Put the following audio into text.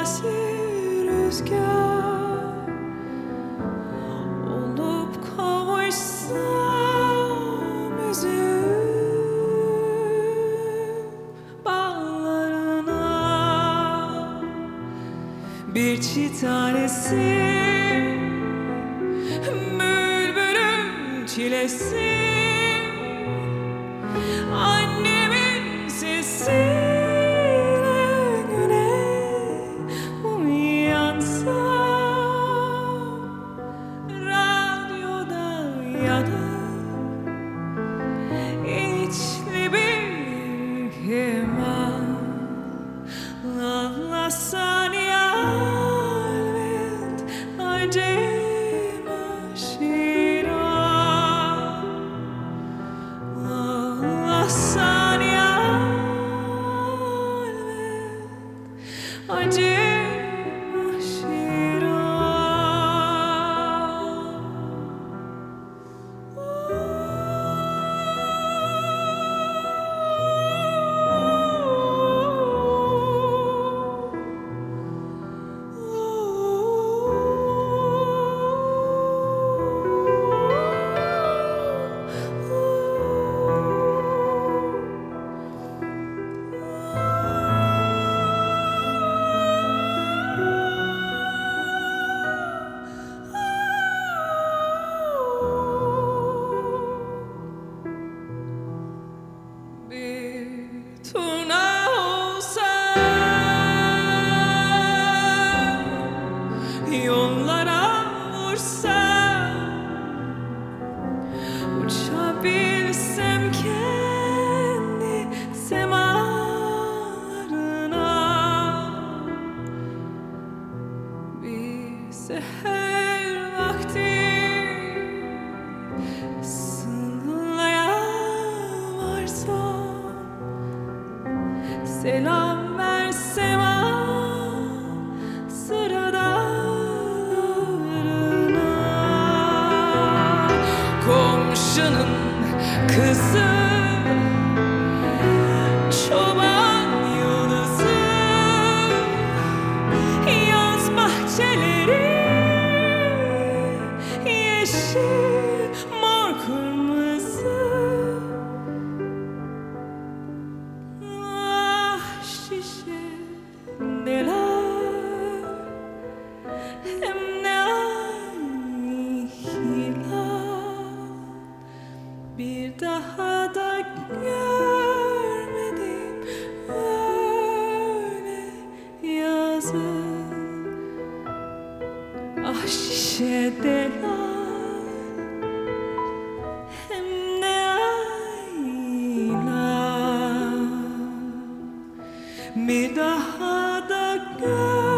asi rüzgar olup kavuşsam üzüm bağlarına, bir çiğ tanesi bülbülün çilesi, annemin sesi içli bir keman, anlatsani alvet acema şira, anlatsani alvet acema şira. Turna olsa yollara vursa, uçabilsem kendi semalarına, bir seher vakti selam versem sıradanlarına, komşunun kızı, çoban yıldızı, yaz bahçeleri yeşil, mor, kırmızı. Neler hem ne aylar, bir daha da görmedim öyle yazı. Ah şişedeler hem ne aylar, bir daha da gör.